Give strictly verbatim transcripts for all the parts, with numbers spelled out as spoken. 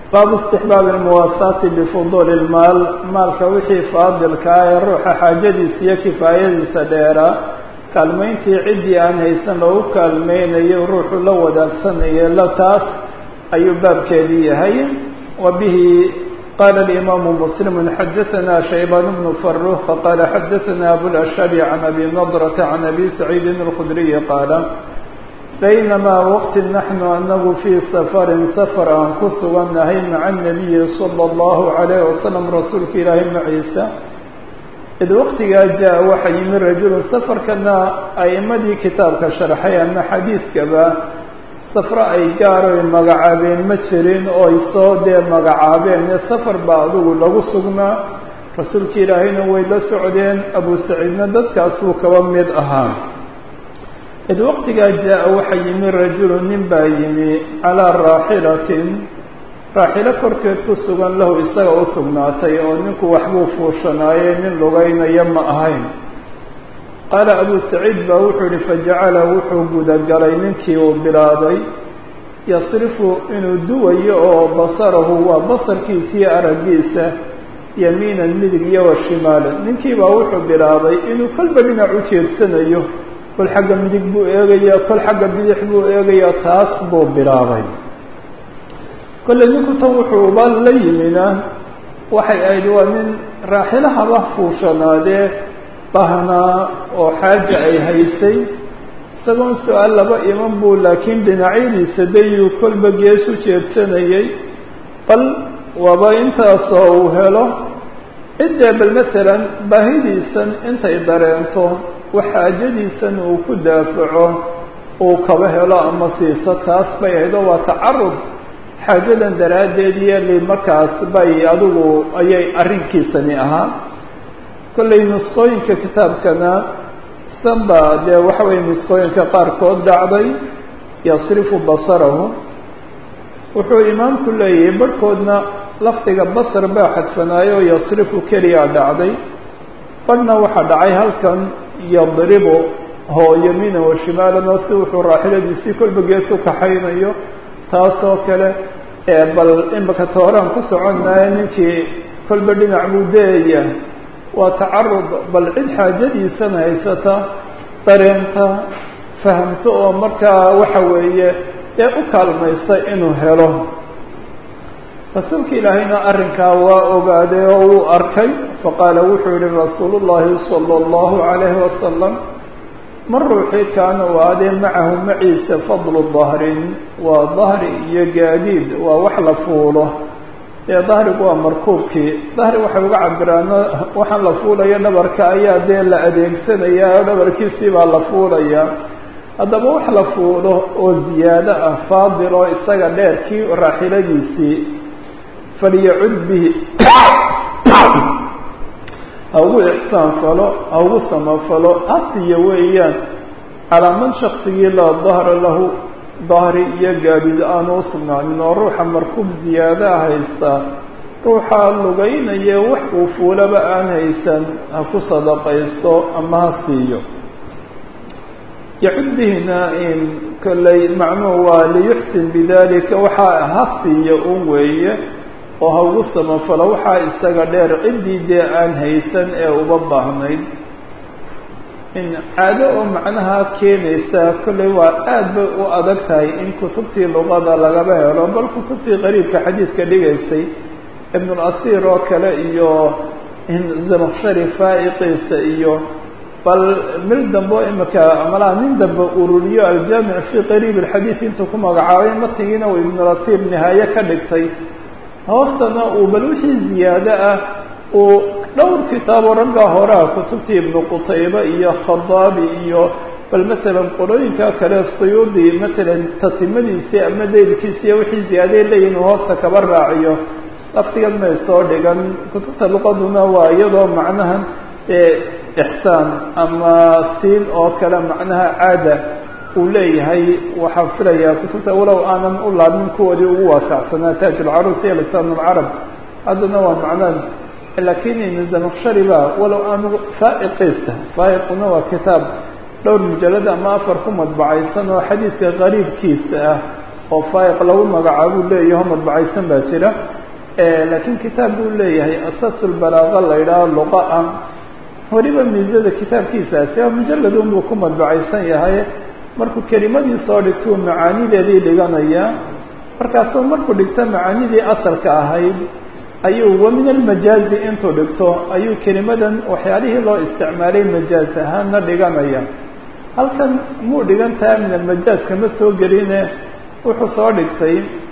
baabu istixbaabi almuwaasaati bifuduuli ilmaal maalka wixii faadilka ah ee ruuxa xaajadiisa iyo kifaayadiisa dheeraa kaalmayntii ciddii aan haysan loogu kaalmeynayo ruuxu la wadaagsanaya la taas ayuu baabkeedii yahay wa bihi qaala alimaamu muslimu xadaثana shaybaan bnu faruuq qaala xadaثana abulashari can abi nadrata can abi saciidin alkhudriyi qaala baynamaa waqti naxnu anagu fii safarin safar aan ku sugannahay maca anabiyi sala allahu calayh wasalam rasuulka ilaahay maciisa id waqtigaa jaa waxa yimi rajulun safarkana a'imadii kitaabka sharxay ama xadiidkaba safro ay gaaro ay magacaabeen ma jirin oo ay soo dee magacaabeen ee safar baa adugu lagu sugnaa rasuulka ilaahayna way la socdeen abu saciidna dadkaasuu kaba mid ahaa id waqtigaa jaa waxa yimi rajulun nin baa yimi calaa raaxilatin raaxilo korkeed ku sugan lahu isaga u sugnaatay oo ninku waxbuu fuushanaayey nin lugaynaya ma ahayn qaala abu saciid baa wuxuu yihi fajacala wuxuu gudagalay ninkii uu bilaabay yasrifu inuu duwayo oo basarahu waa basarkiisiiyo araggiisa yamiinan midig iyo wa shimaalan ninkii baa wuxuu bilaabay inuu kolba dhinac u jeedsanayo kol xagga midig buu eegayaa kol xagga bidix buu eegayaa taas buu bilaabay kolley ninku tan wuxuu uba la yimina waxay ahayd waa nin raaxilahaba fuushanaadee bahnaa oo xaaja ay haysay isagoon su-aal laba iman buu laakiin dhinacyadiisa dayuu kolba gees u jeedsanayay bal waaba intaasoo uu helo ciddee bal masalan baahidiisan intay dareento wax xaajadiisan uu ku daafaco uu kaba helo ama siiso taas bay ahayd oo waa tacarud xaajadan daraaddeed yeeli markaas bay adigu ayay arrinkiisani ahaa kolley nusqooyinka kitaabkana sanba dee waxa weeye nusqooyinka qaarkood dhacday yasrifu basarahu wuxuu imaamku leeyahay barhkoodna lafdiga basar baa xadfanaayo yasrifu keliya dhacday barhna waxaa dhacay halkan yadribu hoo yamiina wa shimaalan oo si wuxuu raaxiladiisii kolba gees u kaxaynayo taasoo kale bal imaka tooraan ku soconaya ninkii kolba dhinac buu deeya waa tacarud bal cid xaajadiisana haysata dareenta fahamto oo markaa waxa weeye ee u kaalmaysa inuu helo rasuulka ilaahayna arrinkaa waa ogaaday oo uu arkay faqaala wuxuu yihi rasuulu llahi sala allahu calayhi wasalam mar ruuxii kaana u aadee macahu maciisa fadlu dahrin waa dahri iyo gaadiid waa wax la fuulo ee dahrigu waa markuubkii dahri waxay uga cabiraan waxaan la fuulayo dhabarka ayaa dee la adeegsanaya oo dhabarkiisii baa la fuulaya haddaba wax la fuulo oo ziyaado ah faadil oo isaga dheerkii raaxiladiisii falyacud bihi ha ugu ixsaan falo ha ugu samafalo hasiya weeyaan calaa man shaksigii laa dahra lahu dahri iyo gaadiid aanu u sugnaanin oo ruuxa markuub ziyaadaha haystaa ruuxaa lugaynaya wax uu fuulaba aan haysan ha ku sadaqaysto ama ha siiyo yacud bihina in kolley macnuhu waa liyuxsin bidalika waxaa ha siiyo un weeye oo ha ugu samafalo waxaa isaga dheer ciddii dee aan haysan ee uba baahnayd in caado oo macnaha keenaysa kolley waa aad bay u adag tahay in kutubtii luqada lagaba helo bal kutubtii qariibka xadiidka dhigaysay ibnulasiir oo kale iyo zamaqshari faa'iqiisa iyo bal mil dambe imika malaha nin dambe ururiyo aljaamic fii qariib alxadiid intuu ku magacaabay matigiina uu ibnulasiir nihaaye ka dhigtay hoostana uu bal wixii ziyaado ah uu dhowr kitaabo raggaa horaa kutubtii ibnu qutayba iyo khadaabi iyo bal masalan qolooyinka kale suyuudi masalan tatimadiisii ama daylkiisiiyo wixii ziyaadey leeyihin uu hoosta kaba raaciyo laftigan may soo dhigan kutubta luqaduna waa iyadoo macnahan ixsaan ama siin oo kale macnaha caada uu leeyahay waxaan filayaa kutubta walow aanan u laabmin kuwoodii ugu waasacsanaa taaj ulcaruus iyo lisaan ulcarab haddana waa macnaan laakiin ibn zamaqshari ba walow aanu faa'iqiisa faa'iquna waa kitaab dhowr mujalad ama afar ku madbacaysan oo xadiidka qariibkiisa ah oo faa'iq lagu magacaabuu leeyaho madbacaysan baa jira laakiin kitaab buu leeyahay asaasulbalaaqa la yidhaaho luqa ah weliba miisada kitaabkiisaasi a mujalladun buu ku madbacaysan yahay markuu kelimadii soo dhigtuu macaanideedii dhiganaya markaasuu markuu dhigto macaanidii asalka ahayd ayuu wa min almajaazi intuu dhigto ayuu kelimadan waxyaalihii loo isticmaalay majaaz ahaanna dhiganaya halkan muu dhigan tahay min almajaaz kama soo geline wuxuu soo dhigtay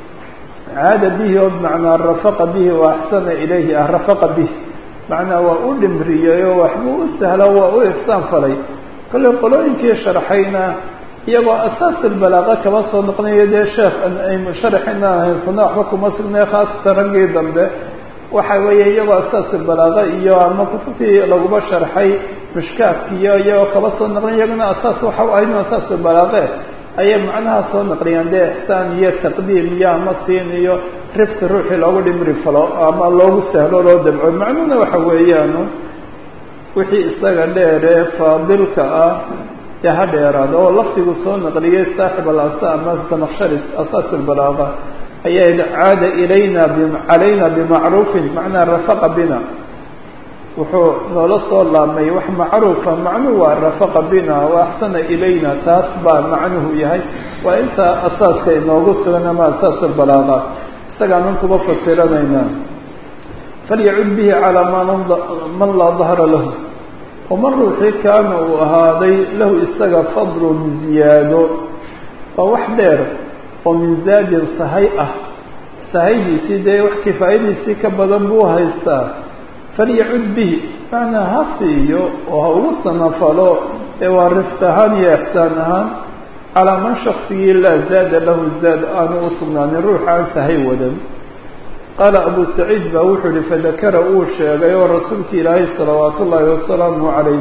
caada bihi oo bimacnaa rafaqa bihi wa axsana ilayhi ah rafaqa bihi macnaa waa u dhimriyey oo waxbuu u sahlo waa u ixsaan falay kolley qolooyinkii sharxayna iyagoo asaasulbalaaqa kaba soo noqonayo dee sheekh sharaxina haysana waxba kuma sugnay khaasatan raggii dambe waxa weeye iyagoo asaasulbalaaqa iyo ama kutubtii laguba sharxay mishkaadkiiyo iyagoo kaba soo noqonay iyagana asaas waxa ahayd asaasulbalaaqe ayay macnaha soo naqliyaan dee ixsaan iyo taqdiim iyo ama siin iyo rifki ruuxii loogu dhimri falo ama loogu sahlo loo dabco macnuhuna waxa weeyaanu wixii isaga dheeree faadilka ah ee ha dheeraada oo lafdigu soo naqliyay saaxib alasa ama sanaqshari asaasulbalaaqa ayaa caada ilayna calayna bimacruufin macnaa rafaqa bina wuxuu noola soo laabmay wax macruufa macnuhu waa rafaqa bina wa axsana ilayna taas baa macnuhu yahay waa inta asaaska inoogu sugan ama asaasulbalaaqa isagaanan kuba fasiranayna falyacud bihi calaa man laa dahra lahu وman ruuxii kaana uu ahaaday lahu isaga fadlun ziyaado waa wax dheer oo min zaadin sahay ah sahaydiisii dee wax kifaayadiisii ka badan buu haystaa falyacud bihi macnaa ha siiyo oo ha ugu samafalo ee waa rifq ahaan iyo ixsaan ahaan calaa man shaksigii laa zaada lahu zaad aanu u sugnaanin ruux aan sahay wadan qaala abu saciid baa wuxuu ihi fadakara uu sheegay oo rasuulki ilaahay salawaat ullaahi wasalaamu calayh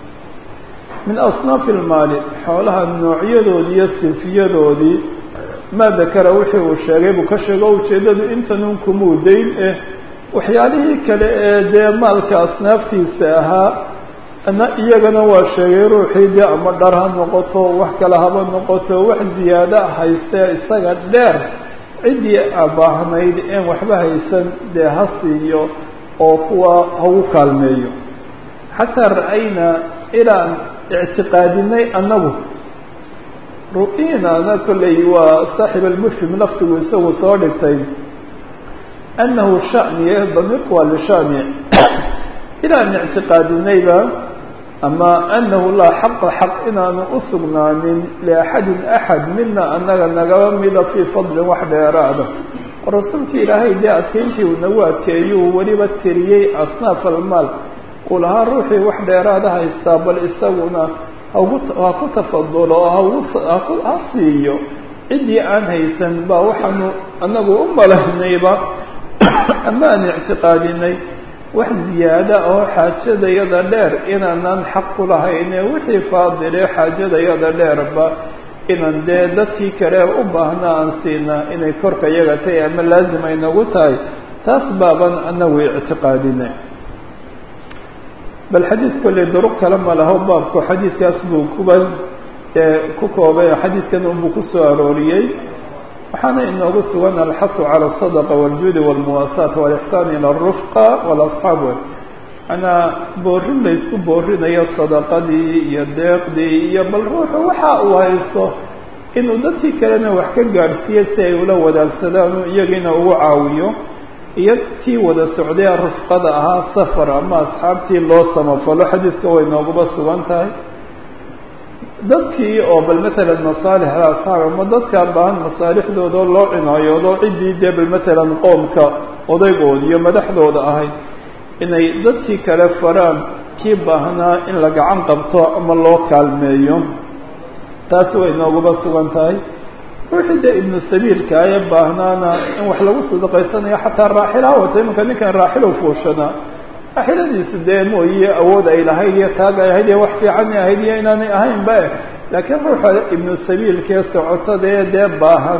min asnaafi ilmaali xoolaha noocyadoodii iyo sinfiyadoodii maa dakara wixii uu sheegay buu ka sheego ujeeddadu intanun kumuu dayn eh waxyaalihii kale ee dee maalka asnaaftiisa ahaa ana iyagana waa sheegay ruuxii dee ama dhar ha noqoto wax kale haba noqoto wax ziyaada haystee isaga dheer ciddii abaahnayd een waxba haysan dee ha siiyo oo kuwa hagu kaalmeeyo xataa ra'aynaa ilaan ictiqaadinay annagu ru'inaana kolley waa saaxib almufhim laftigu isagu soo dhigtay annahu sha'niye damiirku waa lisha'ni ilaan ictiqaadinayba ama anahu laa xaqa xaq inaanu u sugnaanin liaxadin axad mina annaga nagaba mida fii fadlin wax dheeraada rasuulkii ilaahay dee adkeyntii uu nagu adkeeyuu weliba tiriyey asnaaf almaal uu lahaa ruuxii wax dheeraada haystaa bal isaguna hagu ha ku tafadulo oo hagu ha siiyo ciddii aan haysan baa waxaanu anagu u malaynayba ama aan ictiqaadinay wax ziyaada oo xaajadayada dheer inaanan xaq ku lahayne wixii faadile xaajadayada dheerba inaan dee dadkii kale u baahna aan siinaa inay korka yaga tahay ama laazim ay nagu tahay taas baaban anagu ictiqaadinay bal xadiid kolley duruq kale ma laho baabku xadiidkaas buu kuba ku koobay xadiidkan unbuu ku soo arooriyey waxaana inoogu sugan alxasu calى الصadaqa wاljuudi wاlmuwaasaat wاlixsaan ilى الrufqa wاlasxaab manaa boorin la isku boorinayo sadaqadii iyo deeqdii iyo bal ruuxu waxa uu haysto inuu dadkii kalena wax ka gaadhsiiyo si ay ula wadaagsadaan iyagiina ugu caawiyo iyo kii wada socday rufqada ahaa safar ama asxaabtii loo samafalo xadiidka way nooguba sugan tahay dadkii oo bal matalan masaalix asxaab ama dadkaa baahan masaalixdooda loo cinaayoodo ciddii dee bal matalan qoomka odaygood iyo madaxdooda ahayd inay dadkii kale faraan kii baahnaa in la gacan qabto ama loo kaalmeeyo taasi way nooguba sugan tahay ruuxii dee ibnu sabiilka ee baahnaana in wax lagu sadaqaysanayo xataa raaxilaa wata imanka ninkan raaxilo fuushana raaxiladiisu dee mooye awood ay lahayd iyo taag ay ahayd iyo wax fiican ay ahayd iyo inaanay ahayn ba laakiin ruuxa ibnu sabiilkee socotada ee dee baahan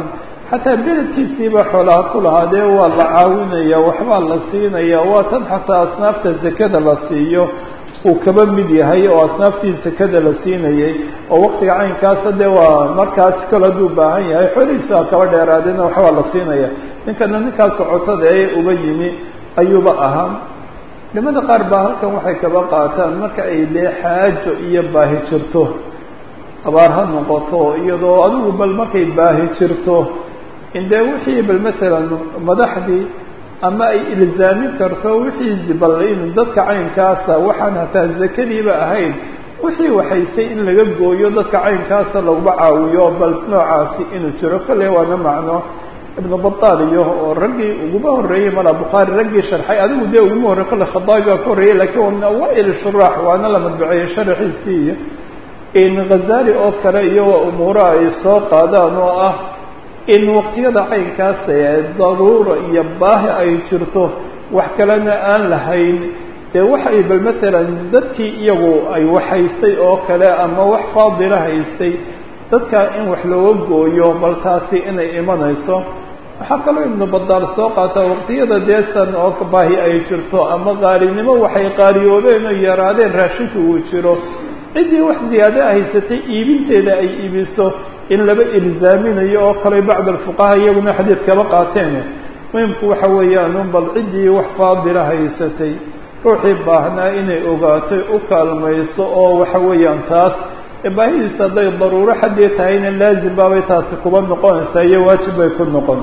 xataa beledkiisiiba xoolaha ku lahaadee waa la caawinaya waxbaa la siinaya waa tan xataa asnaafta zakada la siiyo uu kaba mid yahay oo asnaaftii zakada la siinayay oo waqtiga caynkaasa dee waa markaas kale hadduu baahan yahay xoolihiisu ha kaba dheeraadeenna waxbaa la siinaya ninkana ninkaas socotada ee uba yimi ayuuba ahaa nimada qaar baa halkan waxay kaba qaataan marka ay dee xaajo iyo baahi jirto abaar ha noqoto iyadoo adigu bal markay baahi jirto in dee wixii bal masalan madaxdii ama ay ilzaamin karto wixii bal in dadka caynkaasa waxaan hataa zakadiiba ahayn wixii waxaysay in laga gooyo dadka caynkaasa laguma caawiyo bal noocaasi inuu jiro kale waana macno ibnu bataal iyo oo raggii uguma horreeyey mala bukhaari raggii sharxay adigu dee uguma horrey kale khadaabi baa ka horreeyey laakiin waa awaail shuraax waana la madbaceeyey sharaxiisii iyo in ghazali oo kale iyo umuura ay soo qaadaan oo ah in waqtiyada caynkaas ee daruura iyo baahi ay jirto wax kalena aan lahayn dee waxay bal masalan dadkii iyagu ay waxhaystay oo kale ama wax faadila haystay dadka in wax looga gooyo bal taasi inay imanayso waxaa kaloo ibnu badaal soo qaataa waqtiyada deesan oo baahi ay jirto ama qaalinimo waxay qaaliyoobeen oo yaraadeen raashinku uu jiro ciddii wax ziyaado haysatay iibinteeda ay iibiso in laba ilzaaminayo oo kale bacd alfuqaha iyaguna xadiid kaba qaateen muhimku waxa weeyaan un bal ciddii wax faadila haysatay ruuxii baahnaa inay ogaatay u kaalmayso oo waxa weeyaan taas baahidiisa hadday daruuro xaddii tahayna laazim baabay taasi kuba noqonaysaa iyo waajib bay ku noqon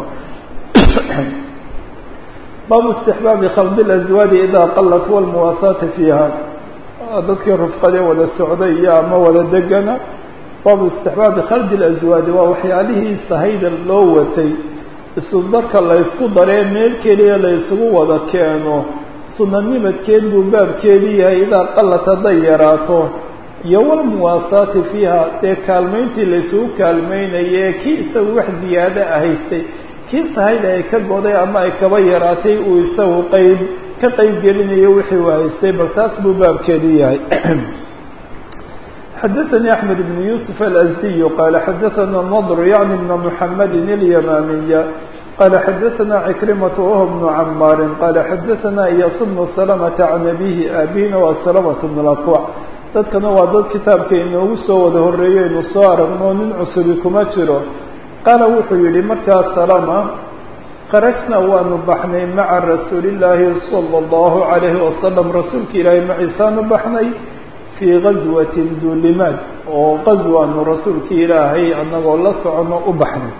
baabu istixbaabi khaldi اlaswaadi idaa qalat walmuwaasaati fiiha dadkii rufqadee wada socday iyo ama wada degana baabu istixbaabi khaldi اlaswaadi waa waxyaalihii sahayda loo watay isu darka la ysku daree meel keliya la isugu wada keeno sunanimadkeed buu baabkeedii yahay idaa qalat hadday yaraato iyo walmuwaasaati fiiha dee kaalmayntii la isugu kaalmaynaye kii isagu wax ziyaado ahaystay kii sahayda ay ka goday ama ay kaba yaraatay uu isagu qayb ka qayb gelinayo wixii uu haystay bal taas buu baabkeedii yahay xadaثnي أحmed بن يوسف الأزدي qال xadaثna النضر yعnي بن محمد اليمامي qال xadaثna عكرمة وهو بن عmاr qال xadaثna إyاس بن سلمة عن أbيه abيna wa سلمة بن الأكوع dadkana waa dad kitaabka inoogu soo wada horeeyo inu soo aragno nin cusubi kuma jiro qaala wuxuu yihi markaa salama kharajna waanu baxnay maca rasuulillaahi sala allahu calayhi wasalam rasuulka ilaahay maciisaanu baxnay fii gazwatin duulimaad oo qazwaanu rasuulka ilaahay annagoo la socono u baxnay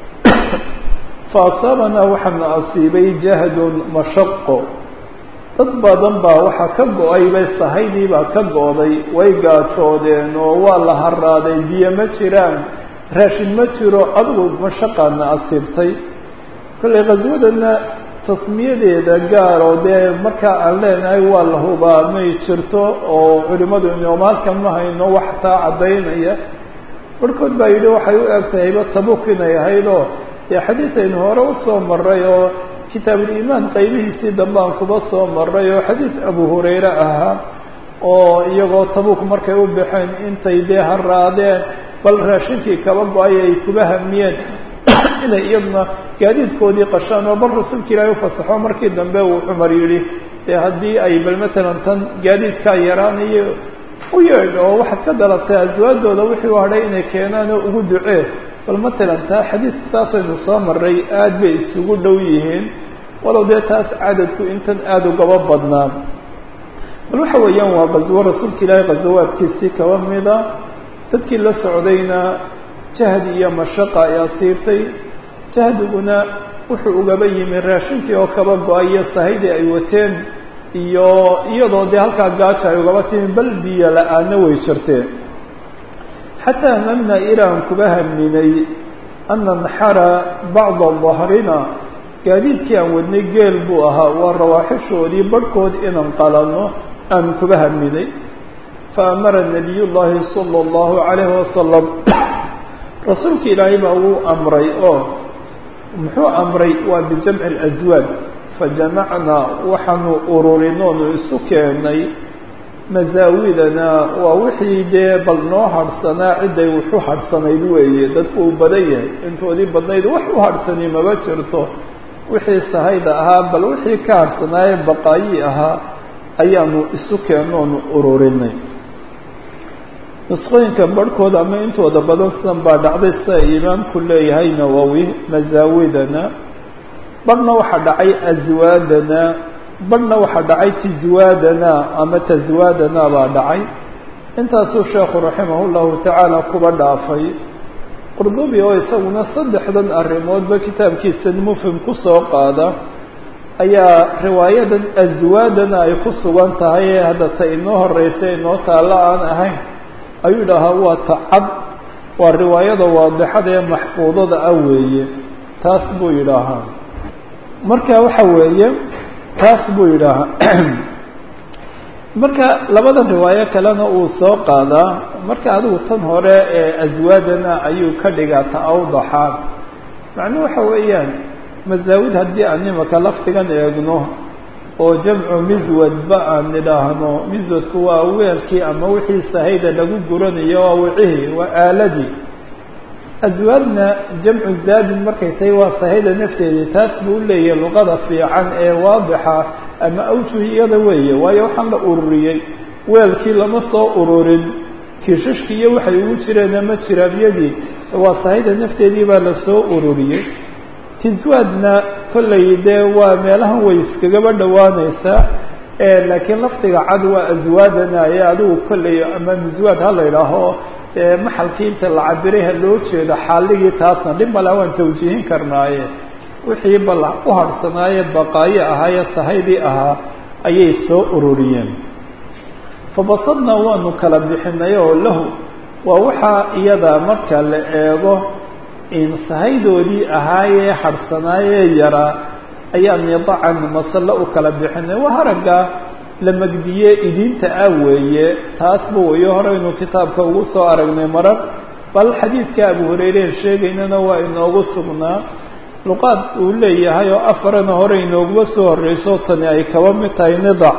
fa asaabanaa waxaana asiibay jahdun mashaqo dad badan baa waxaa ka go-ay bay sahaydii baa ka go-day way gaajoodeen oo waa la haraaday biyo ma jiraan raashin ma jiro adigu mashaqaana asiibtay kollay qaswadana tasmiyadeeda gaar oo dee markaa aan leenahay waa la hubaa may jirto oo culimadu inooma halkan ma hayno wax taa caddaynaya barhkood baa yidhi waxay u eg tahayba tabuk inay ahaydoo dee xadiid aynu hore usoo maray oo kitaabuliimaan qaybihiisii dambe aan kuba soo maray oo xadiid abu hurayre ahaa oo iyagoo tabuk markay u baxeen intay dee haraadeen bal raashinkii kaba go-ay ay kuba hamiyeen inay iyaduna gaadiidkoodii qashaan oo bal rasuulka ilaahay ufasaxo markii dambe uu cumar yidhi dee haddii ay bal matalan tan gaadiidkaa yaraanayo u yeedh oo waxaad ka dalabtay aswaadooda wixii u hadhay inay keenaan oo ugu ducee bal matalan taa xadiidka saasaynu soo maray aada bay isugu dhow yihiin walow dee taas cadadku intan aada ugaba badnaa bal waxa weeyaan waa qaswo rasuulka ilaahay qasawaadkiisii kaba mida dadkii la socdayna jahdi iyo mashaqa ay asiibtay jahdiguna wuxuu ugaba yimi raashinkii oo kaba go-ayo sahaydii ay wateen iyo iyadoo dee halkaa gaaja ay ugaba timi bal biyo la-aana way jirteen xataa hamamna ilaan kuba haminay an nanxara bacda dahrina gaadiidkii aan wadnay geel buu ahaa waa rawaaxishoodii barhkood inaan qalanno aan kuba haminay faamara nabiy llahi sala allahu calayhi wasalam rasuulka ilaahay baa wuu amray oo muxuu amray waa bijamci alaswaad fajamacnaa waxaanu ururinoonu isu keenay masaawidana waa wixii dee bal noo harhsanaa ciday wuxu harhsanayd weeye dadku uu badan yahay intoodii badnayd wax u harhsani maba jirto wixii sahayda ahaa bal wixii ka harhsanaaye baqaayi ahaa ayaanu isu keenoonu ururinay nusqooyinka barhkooda ama intooda badan sidan baa dhacday sida imaamku leeyahay nawowi masaawidana barhna waxaa dhacay aswaadana barhna waxaa dhacay tizwaadana ama taswaadana baa dhacay intaasuu sheekhu raximah llahu tacaala kuba dhaafay qurdubi oo isaguna saddexdan arrimoodba kitaabkiisa mufhim kusoo qaada ayaa riwaayadan aswaadana ay ku sugan tahay ee hadda ta inoo horeysa inoo taalla aan ahayn ayuu dhahaa waa tacad waa riwaayada waadixada ee maxfuudada ah weeye taas buu yidhaahaa marka waxa weeye taas buu yidhaahaa marka labada riwaayo kalena uu soo qaadaa marka adigu tan hore ee aswaadana ayuu ka dhigaa ta awdaxaan macnuu waxa weeyaan masaawid haddii aan imaka laftigan eegno oo jamcu miswadba aan nidhaahno miswadku waa weelkii ama wixii sahayda lagu guranayo waa wicihii waa aaladii aswaadna jamcu zaadin markay tahay waa sahayda nafteedii taas buu leeyahay luqada fiican ee waadixa ama awjuhiyada weeye waayo waxaan la ururiyey weelkii lama soo ururin kiishashkii iyo waxay ugu jireen ama jiraabyadii waa sahayda nafteedii baa lasoo ururiyey tiswaadna kollay dee waa meelahan way iskagaba dhowaaneysaa laakiin laftiga cad waa aswaadana ee adigu kollay ama miswaad ha la idhaaho maxalkii inta la cabiraha loo jeedo xaaligii taasna dhib mala waan tawjiihin karnaaye wixii bal u harhsanaaye baqaayo ahaaye sahaydii ahaa ayay soo ururiyeen fabasadna waanu kala bixinay oo lahu waa waxaa iyada marka la eego in sahaydoodii ahaayee harhsanaayee yaraa ayaa nidacan masallo u kala bixinay waa haragga la magdiye idinta ah weeye taas bu wayo horeynu kitaabka ugu soo aragnay marar bal xadiidka abu hurayre sheegaynana waa inoogu sugnaa luqaad uu leeyahay oo afarana hore inooguba soo horeyso tani ay kaba mid tahay nidac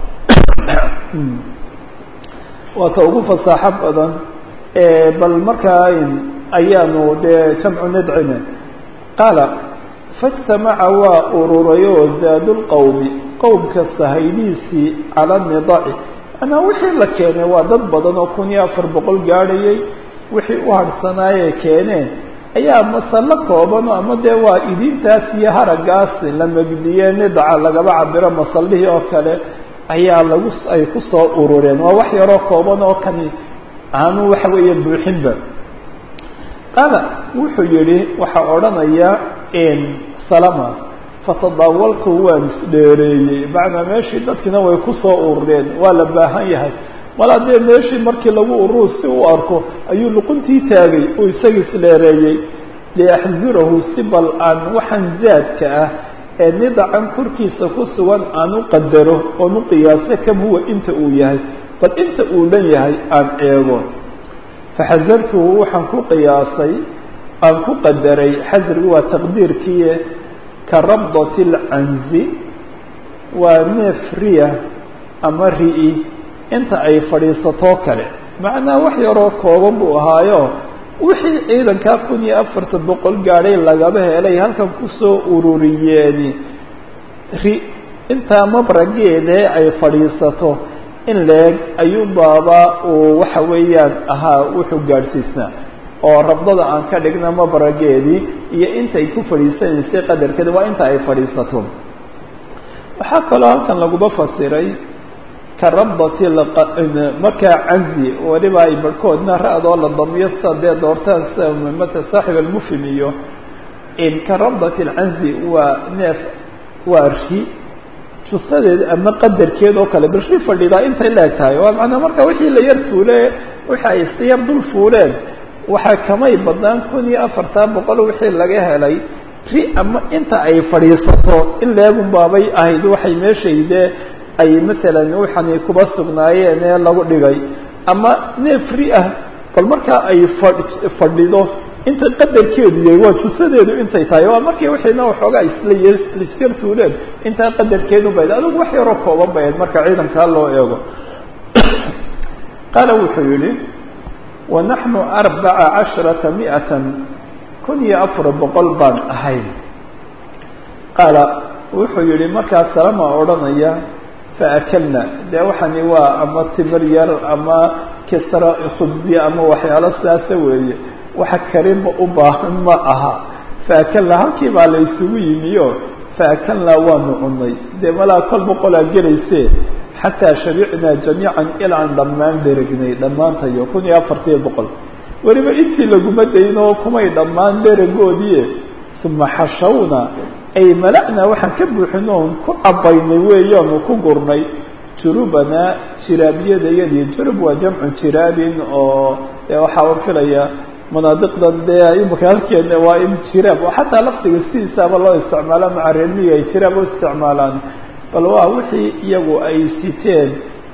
waa ka ugu fasaaxo badan bal markaa ayaanu dee jamcu nidcine qaala faijtamaca waa ururay oo zaadu lqowmi qowmka sahaydiisii cala nidaci anaa wixii la keenay waa dad badan oo kun iyo afar boqol gaadhayay wixii u harhsanaayee keeneen ayaa masalo kooban ama dee waa idintaas iyo haraggaas la magdiye nidaca lagaba cabiro masallihii oo kale ayaa lagu ay ku soo urureen waa wax yaroo kooban oo kani aanu waxa weeye buuxinba qaala wuxuu yihi waxaa odhanaya salama fatadaawaltu waan isdheereeyey macnaa meeshii dadkiina way ku soo urureen waa la baahan yahay mala dee meeshii markii lagu ururu si u arko ayuu luquntii taagay uu isaga isdheereeyey liaxzurahu si bal aan waxaan zaadka ah ee nidacan korkiisa ku sugan aan u qadaro oon u qiyaaso kam huwa inta uu yahay bal inta uu dhan yahay aan eego faxasartuhu waxaan ku qiyaasay aan ku qadaray xasrigu waa taqdiirkii ka rabdati lcanzi waa neef riya ama ri-i inta ay fadhiisatoo kale macnaa wax yaroo kooban buu ahaayo wixii ciidankaa kun iyo afartan boqol gaadhay lagaba helay halkan kusoo ururiyeeni ri intaa mabrageedee ay fadhiisato in leeg ayuu baaba uu waxa weeyaan ahaa wuxuu gaadhsiisnaa oo rabdada aan ka dhigna mabrageedii iyo intay ku fadhiisanaysay qadarkeeda waa inta ay fadhiisato waxaa kaloo halkan laguba fasiray ka rabdati markaa canzi waliba ay barhkoodna ra-doo la damiyo sida dee doortaan sida mata saaxib almufhim iyo ka rabdati alcanzi waa neef waa ri jusadeed ama qadarkeed oo kale bal ri fadhidaa intay leeg tahay waa macnaa marka wixii la yar fuule waxa ay si yar dul fuuleen waxaa kamay badnaan kun iyo afartan boqol wixii laga helay ri ama inta ay fadhiisato in leegun baabay ahayd waxay meeshaydee ay masalan waxani kuba sugnaayeen ee lagu dhigay ama neef ri ah bal markaa ay fadhido inta qadarkeedu yahay waa jusadeedu intay tahay waa markii wixiina waxoogaa isla ysirtuuleen intaa qadarkeedu bayd adigu wax yaroo kooban bayd marka ciidankaa loo eego qaala wuxuu yihi wanaxnu arbaca casharata mi'atan kun iyo afar boqol baan ahayn qaala wuxuu yihi markaa salama odhanaya faakalna dee waxani waa ama timir yar ama kisra khubziya ama waxyaalo sidaasa weeye waxa karinba u baahan ma aha faakalna halkii baa la isugu yimiyo faakalna waanu cunay dee malaa kol boqolaa gelayse xataa shabicnaa jamiican ilaan dhammaan dheregnay dhammaantayo kun iyo afartiyo boqol weliba intii laguma dayno kumay dhammaan dheregoodii uma xashawna ay mala'naa waxaan ka buuxino on ku cabaynay weeyaanu ku gurnay jurubanaa jiraabyadayadii jurub waa jamcu jiraabin oo dee waxaa u filaya manaadiqdan dee imika halkeena waa in jiraab oo xataa lafdiga sidiisaaba loo isticmaalo maca reermiga ay jiraab u isticmaalaan bal waa wixii iyagu ay siteen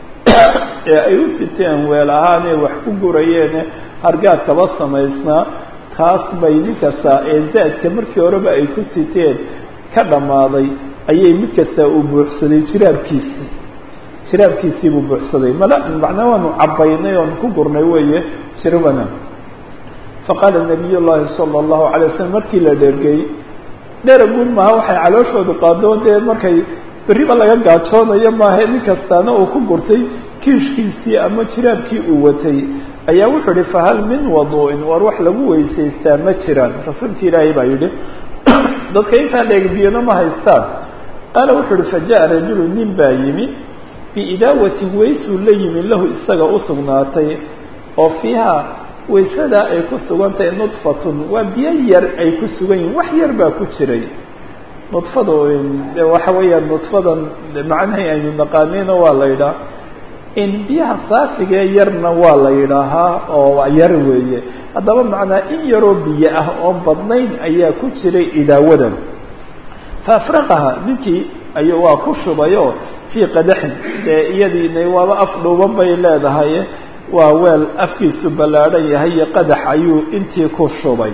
ee ay u siteen weel ahaanee wax ku gurayeene hargaad kaba samaysnaa taas bay nin kasta ee zaadka markii horeba ay ku siteen ka dhammaaday ayay mid kasta uu buuxsaday jiraabkiisii jiraabkiisii buu buuxsaday mala macnaa waanu cabaynay oon ku gurnay weeye jirabana faqaala nabiy llahi sala allahu alay wasalam markii la dhergay dheragun maha waxay calooshoodu qaado dee markay berriba laga gaajoonayo maaha nin kastaana uu ku gurtay kiishkiisii ama jiraabkii uu watay ayaa wuxuu ihi fahal min wadu'in war wax lagu weysaystaa ma jiraan rasuulki ilaahay baa yidhi dadka intaa dheegbiyana ma haystaan qaala wuxuu ihi fajaءa rajulu nin baa yimi biidaawatin weysuu la yimi lahu isaga usugnaatay oo fiiha waysadaa ay ku sugan tahay nudfatun waa biyo yar ay ku sugan yihin wax yar baa ku jiray nudfada waxa weeyaan nudfadan macnahay aynu naqaanina waa la yidhaha in biyaha saafigee yarna waa la yidhaahaa oo yar weeye haddaba macnaa in yaroo biyo ah oon badnayn ayaa ku jiray idaawadan faafraqaha ninkii ay waa ku shubayo fii qadaxin dee iyadiina waaba af dhuuban bay leedahay waa weel afkiisu ballaadhan yahay iyo qadax ayuu intii ku shubay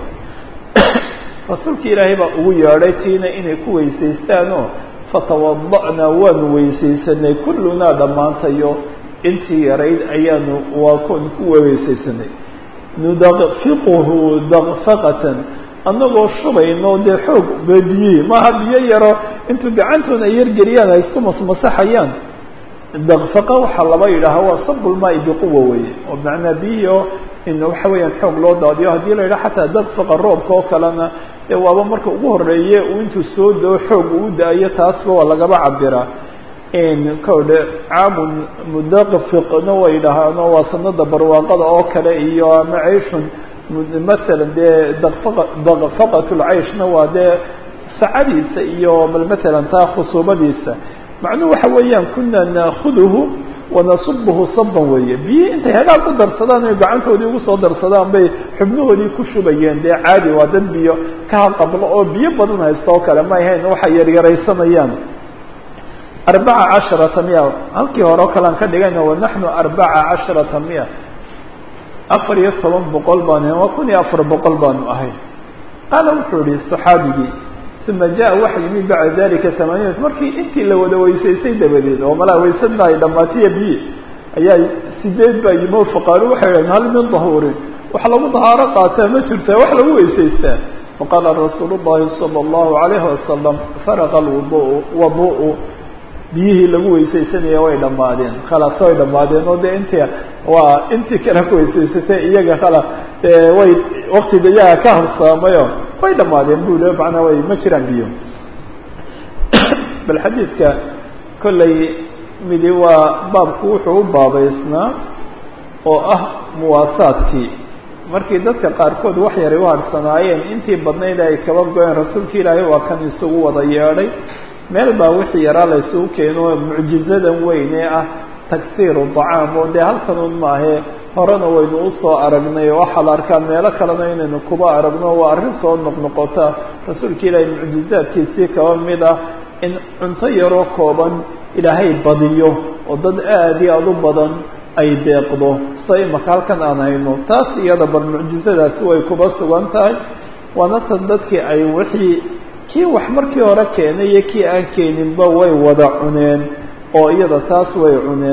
rasuulka ilaahay baa ugu yeedhay tiina inay ku weysaystaanoo fatawada'naa waanu weysaysanay kullunaa dhammaantayo intii yarayd ayaanu waa kon ku weysaysanay nudaqfiquhu daqfaqatan annagoo shubayno dee xoog badiye maaha biyo yaro intuu gacantoona ay yargeliyaan ay isku masmasaxayaan daqfaqa waxaa laba yidhaaha waa sabulmaai biquwa weeye oo macnaa biyo in waxa weeyaan xoog loo daadiyo haddii la yidhaha xataa daqfaqa roobka oo kalena dee waaba marka ugu horeeye uu intuu soo dao xoog uu da-ayo taasba waa lagaba cabiraa kodhe caamun mudaqfiqna way dhahaano waa sanada barwaaqada oo kale iyo ama cayshun masalan dee daqfaqa daqfaqat lcayshna waa dee sacadiisa iyo bal matalan taa khusuubadiisa macnuhu waxa weeyaan kuna naakuduhu wanasubuhu saban weeye biyi intay hagaag u darsadaan ay gacantoodii ugu soo darsadaan bay xubnahoodii ku shubayeen dee caadi waa dad biyo ka haqablo oo biyo badan haysta oo kale ma ahayn waxay yaryaraysanayaan arbaca casharata miya halkii hore oo kalean ka dhigayna wanaxnu arbaca casharata miya afar iyo toban boqol baanu waa kun iyo afar boqol baanu ahay qaala wuxuu yihi saxaabigii uma jaa waxa yimi bacda dalika tamaaniya markii intii la wada weysaysay dabadeed oo malaa waysadna ay dhammaatiya biyi ayaa sideed baa yimi oo faqaalu waxay idhahen hal min dahuurin wax lagu dahaaro qaataa ma jirtaa wax lagu weysaystaa faqaala rasuulu llahi sala allahu alayhi wasalam faraqa alwudu wadu'u biyihii lagu weysaysanaya way dhammaadeen khalaas way dhammaadeen oo dee intii waa intii kale ku weysaysatay iyaga khala way waktiga iyaga ka habsaamayo way dhammaadeen bu le macnaa way ma jiraan biyo bal xadiidka kollay midi waa baabku wuxuu u baabaysnaa oo ah muwaasaadkii markii dadka qaarkood wax yaray u harhsanaayeen intii badnayd ay kaba go-een rasuulka ilaahay waa kan isugu wada yeedhay meel baa wixii yaraa la isugu keeno mucjizadan weyne ah tagsiiru dacaam oo dee halkan un maahee horena waynu usoo aragnay oo waxaa la arkaa meelo kalena inaynu kuba aragno waa arrin soo noqnoqota rasuulka ilaahay mucjizaadkiisii kaba mid ah in cunto yaroo kooban ilaahay badiyo oo dad aada iyo aada u badan ay deeqdo sa imaka halkan aan hayno taas iyada bal mucjizadaasi way kuba sugan tahay waana tan dadkii ay wixii kii wax markii hore keenay iyo kii aan keeninba way wada cuneen oo iyada taas way cuneen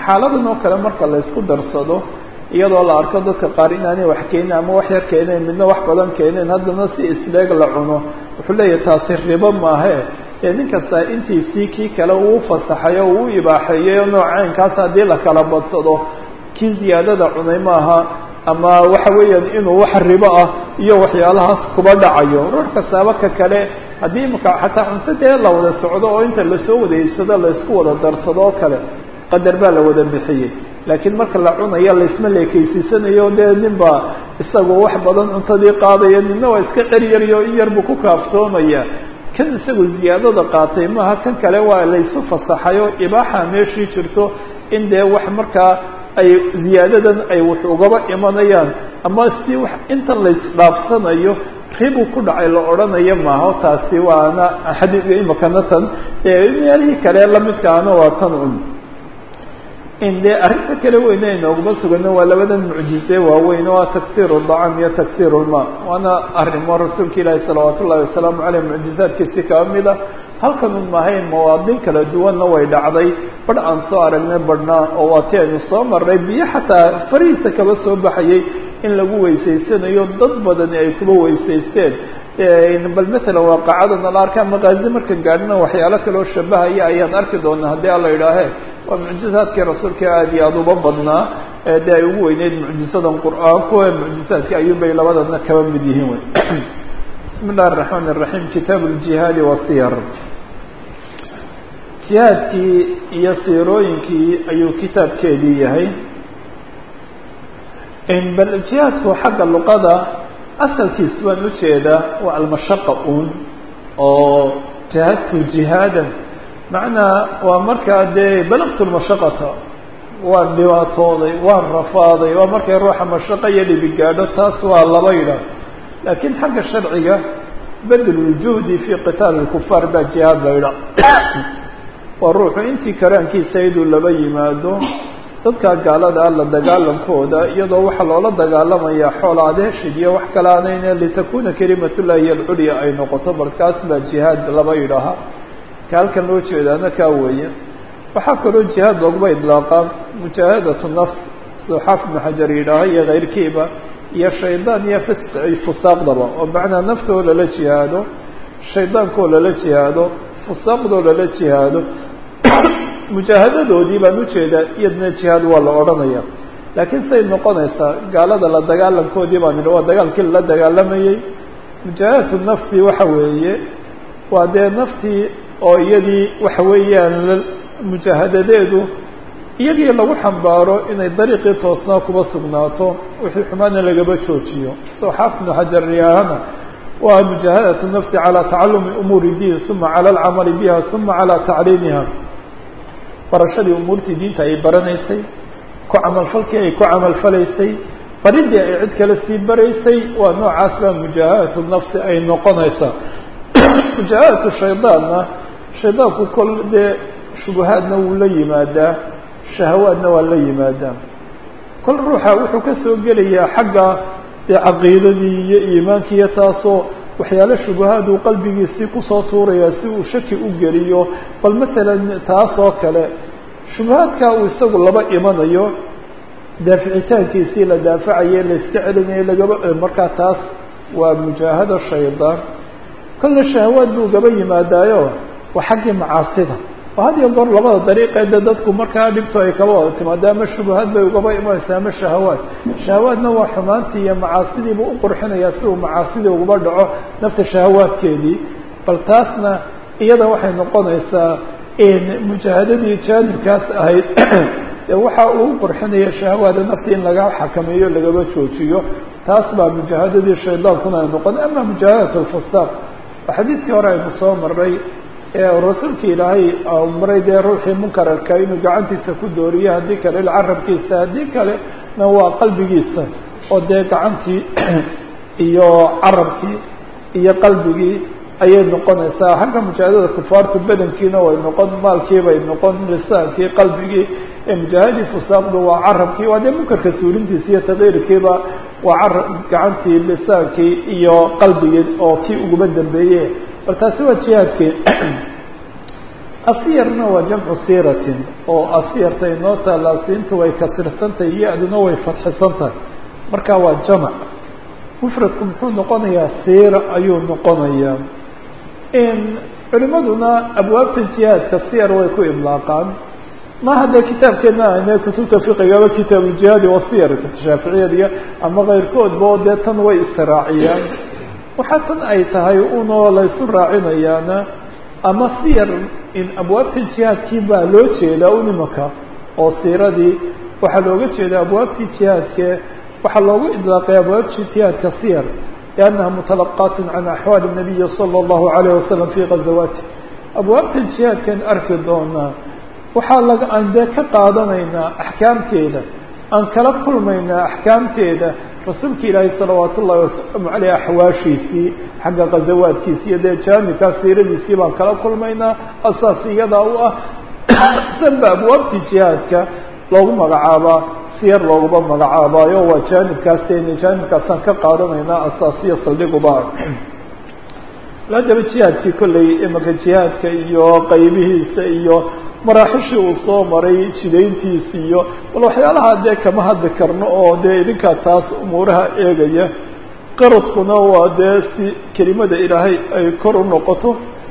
xaaladan oo kale marka la isku darsado iyadoo la arko dadka qaar inaanay wax keenin ama wax yar keeneen midna wax badan keeneen haddana si isleeg la cuno wuxuu leeyahay taasi ribo maahe ee nin kasta intiisii kii kale uu fasaxayo uu ibaaxeeyo noocaynkaas haddii la kala badsado kii ziyaadada cunay maaha ama waxa weeyaan inuu wax ribo ah iyo waxyaalahaas kuba dhacayo ruux kastaaba ka kale haddii imaka xataa cuntadee la wada socdo oo inta lasoo wadaysado la isku wada darsado oo kale qadar baa la wada bixiyey laakiin marka la cunayo laisma leekeysiisanayo dee ninba isagoo wax badan cuntadii qaadaya ninna waa iska ceryaryo in yar buu ku kaaftoomaya kan isagu ziyaadada qaatay maaha kan kale waa laysu fasaxayo ibaaxa meeshii jirto in dee wax markaa ay ziyaadadan ay wax ugaba imanayaan ama si wax inta laysdhaafsanayo ribu ku dhacay la odhanayo maaha taasi waana xadiidka imakana tan meelihii kale lamidkaana waa tan un in dee arrinta kale weyne inooguma sugano waa labadan mucjize waaweyn waa taksiir dacam iyo taksiir lma waana arrimo rasuulka ilaahi salawaat ullahi wasalaamu caleyh mucjizaadkiisi kaba mida halkan un maahayn mawaadin kala duwanna way dhacday badh aan soo aragnay badhna oo waa ti aynu soo marnay biyo xataa farihiisa kaba soo baxayay in lagu weysaysanayo dad badani ay kuba weysaysteen bal matalan waaqacadan ala arkaa maqaazi marka gaadhina waxyaalo kaloo shabahaya ayaan arki doonaa haddii alla idhaahe waa mucjizaadkii rasuulka aada iyo aada uba badnaa dee ay ugu weyneyd mucjizadan qur-aanku ee mucjizaadka ayuunbay labadana kaba mid yihiin wy bismi illahi araxmaan iraxiim kitaab ljihaadi wasiyar jihaadkii iyo siirooyinkii ayuu kitaabkeedii yahay bal jihaadku xagga luqada asalkiis baan ujeedaa waa almashaqa un oo jahadtu jihaadan macnaa waa markaa dee balaqtu lmashaqata waan dhibaatooday waan rafaaday waa markay ruuxa mashaqa iyo dhibi gaadho taas waa laba yidhaah laakiin xagga sharciga bedluljuhdi fii qitaali lkufaar baa jihaad la yidhaah waa ruuxu intii karaankiisa iduu laba yimaado dadka gaalada ah la dagaalankooda iyadoo waxaa loola dagaalamayaa xoola adeeshid iyo wax kale aanayne litakuna kalimatullahi hiy alculya ay noqoto balkaas baa jihaad laba yidhaaha ka halkan loo jeedaana kaa weeye waxaa kaloo jihaad looguma idlaaqaa mujaahadatu nafs siduu xaafid ibnu xajar yidhaaha iyo keyrkiiba iyo shaydaan iyo fis fusaaqdaba oo macnaa naftoo lala jihaado shaydaankoo lala jihaado fusaaqdoo lala jihaado mujaahadadoodii baan ujeedaa iyadna jihaad waa la odhanaya laakiin say noqonaysaa gaalada la dagaalankoodii baan idhi waa dagaalkii lala dagaalamayey mujaahadatu nafsi waxa weeye waa dee naftii oo iyadii waxa weeyaan mujaahadadeedu iyagii lagu xambaaro inay dariiqii toosnaa kuba sugnaato wixii xumaana lagaba joojiyo soo xaafid ibnu xajar riyaahana waa mujaahadatu nafsi calaa tacalumi umuuri diin uma cala alcamali biha uma calaa tacliimiha barashadii umuurtii diinta ay baranaysay ku camalfalkii ay ku camalfalaysay baridii ay cid kale sii baraysay waa noocaas baa mujaahadatu nafsi ay noqonaysaa mujaahadatu shaydaanna shaydaanku kol dee shubahaadna wuu la yimaadaa shahawaadna waa la yimaadaa kol ruuxa wuxuu ka soo gelayaa xagga dee caqiidadii iyo iimaankii iyo taasoo waxyaalo shubahaaduu qalbigiisii kusoo tuurayaa si uu shaki u geliyo bal masalan taas oo kale shubahaadkaa uu isagu laba imanayo daaficitaankiisii la daafacaye la iska celinayo lagaba markaa taas waa mujaahada shaydaan kolle shahawaad buu gaba yimaadaayo waa xaggii macaasida oo had iyo goor labada dariiqeeda dadku markaa dhibto ay kaba wada timaado ama shubahaad bay ugaba imanaysaa ama shahawaad shahawaadna waa xumaantii iyo macaasidiibuu u qurxinayaa si uu macaasidii uguba dhaco nafta shahawaadkeedii bal taasna iyada waxay noqonaysaa in mujaahadadii jaanibkaas ahayd waxa uu qurxinaya shahawaada nafti in laga xakameeyo lagaba joojiyo taas baa mujaahadadii shaydaankuna ay noqon ama mujaahadat alfusaaq xadiidkii hore aynu soo maray rasuulka ilaahay maray dee ruuxii munkararka inuu gacantiisa ku dooriyo haddii kale carabkiisa haddii kalena waa qalbigiisa oo dee gacantii iyo carabkii iyo qalbigii ayay noqonaysaa xagga mujaahadada kufaartu badankiina way noqon maalkii bay noqon lisaankii qalbigii mujaahadii fusaaqdu waa carabkii waa dee munkarka suulintiisa iyo taqyiirkiiba waa carab gacantii lisaankii iyo qalbigii oo kii uguba dambeeye bal taasi waa jihaadkii asiyarna waa jamcu siiratin oo asiyarta inoo taala siintu way kasirsantahay ya-duna way fadxisantahay marka waa jamac mufradku muxuu noqonayaa siira ayuu noqonayaa culimaduna abwaabta jihaadka siyar way ku imlaaqaan ma hadda kitaabkeena ayna kutubta fiqigaba kitaab uljihaadi wasiyar shaaficiyadiga ama keyrkoodba oo dee tan way istiraaciyaan waxaa tan ay tahay unoo laysu raacinayaana ama siyar in abwaabta jihaadkii baa loo jeedaa u nimanka oo siiradii waxaa looga jeedaa abwaabtii jihaadke waxaa loogu idlaaqay abwaabtii jihaadka siyar liannaha mutalaqaatun can axwaali nabiyi sala allahu alayh wasalam fii ghazawaati abwaabta jihaadkan arki doonaa waxaa laga aan dee ka qaadanaynaa axkaamteeda aan kala kulmaynaa axkaamteeda rasuulka ilaahay salawaat ullahi wasalaamu caleyh axwaashiisii xagga ghazawaadkiisi iyo dee jaanibkaa siiradiisii baan kala kulmaynaa asaas iyadaa u ah sanba abwaabtii jihaadka loogu magacaabaa siyar looguma magacaabaayo waa jaanibkaasn jaanibkaasaan ka qaadanaynaa asaasiyo saldhiguba haddaba jihaadkii kolley imanka jihaadka iyo qaybihiisa iyo maraaxishii uu soo maray jidayntiisi iyo bal waxyaalaha dee kama hadli karno oo dee idinkaa taas umuuraha eegaya qaradkuna waa dee si kelimada ilaahay ay kor u noqoto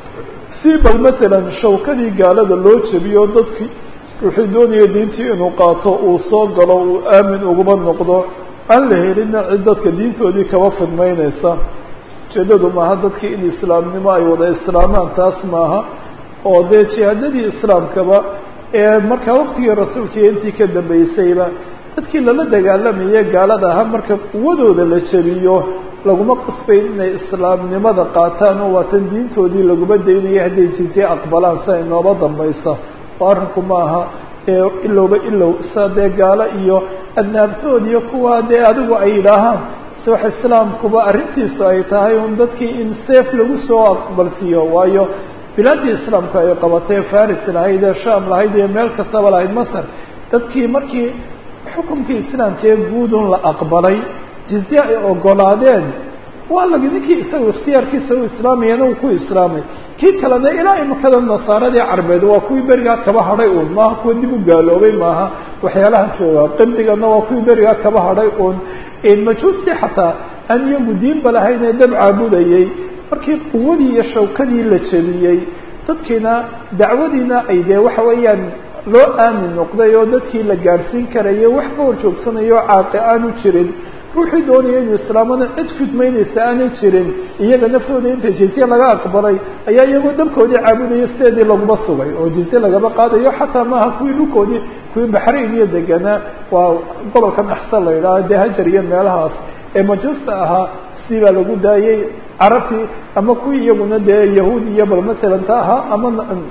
si bal masalan shawkadii gaalada loo jebiyo dadkii wuxuu doonaya diintii inuu qaato uu soo galo uu aamin uguma noqdo aan la helina cid dadka diintoodii kaba fidmaynaysa ujeedadu maaha dadkii in islaamnimo ay wada islaamaan taas maaha oo dee jihaadadii islaamkaba ee markaa waktigii rasuulkii intii ka dambeysayba dadkii lala dagaalamayay gaalada ahaa marka quwadooda la jebiyo laguma qasbayn inay islaamnimada qaataan oo waatan diintoodii laguma daynaya hadday jizye aqbalaan si ay nooba dambaysa oo arrinku maaha ee ilowba ilow sa dee gaalo iyo adnaabtood iyo kuwa dee adigu ay yidhaahaan si wax islaamkuba arrintiisu ay tahay un dadkii in seef lagu soo aqbalsiiyo waayo bilaadii islaamku ay qabatay faris lahayd ee sham lahayd iyo meel kastaba lahayd masar dadkii markii xukunkii islaamka ee guudun la aqbalay jizye ay ogolaadeen waa lagi ninkii isaga ikhtiyaarkiisa u islaamayana uu ku islaamay kii kalena ilaa imakada nasaaradii carbeed waa kuwii berigaa kaba hadhay uun maaha kuwa dib u gaaloobay maaha waxyaalahan jooga qibdigana waa kuwii berigaa kaba hadhay uun majuustii xataa aan iyagu diinba lahayn ee dab caabudayay markii quwadii iyo shawkadii la jebiyey dadkiina dacwadiina ay dee waxa weeyaan loo aamin noqday oo dadkii la gaadhsiin karayo wax ka hor joogsanayo caaqi aanu jirin ruuxii doonaya inuu islaamana cid fidmaynaysa aanay jirin iyaga naftooda inta jizye laga aqbalay ayaa iyagoo dalkoodii caabudaya sideedii laguma sugay oo jizye lagaba qaadayo xataa maaha kuwii dhulkoodii kuwii baxrayn iyo deganaa waa gobolkan axsan la yidhaha dee hajar iyo meelahaas ee majuusta ahaa sidii baa lagu daayey carabtii ama kuwii iyaguna dee yahuud iyo bal masalan ta ahaa ama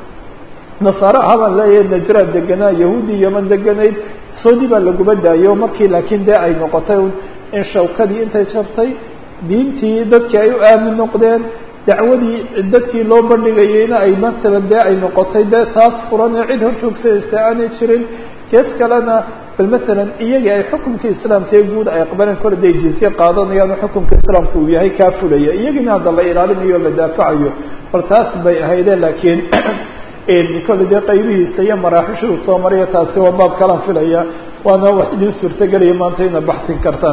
nasaare ahaa baan leeyahay najraad deganaa yahuudi yaman deganayd soodi baa laguma daayo markii laakiin dee ay noqotay in shawkadii intay jabtay diintii dadkii ay u aamin noqdeen dacwadii dadkii loo bandhigayeyna ay masalan dee ay noqotay dee taas furan ee cid hor joogsanaysa aanay jirin gees kalena bal masalan iyagii ay xukumkii islaamka ee guud ay aqbaleen kor day jizye qaadanayaan oo xukumka islaamka uu yahay kaa fulaya iyagiina hadda la ilaalinayo o la daafacayo bal taas bay ahayde laakiin kolle dee qaybihiisa iyo maraaxishuu soo maraya taasi waa baab kalaan filaya waana wax idin suurtagelaya maanta ina baxsin kartaan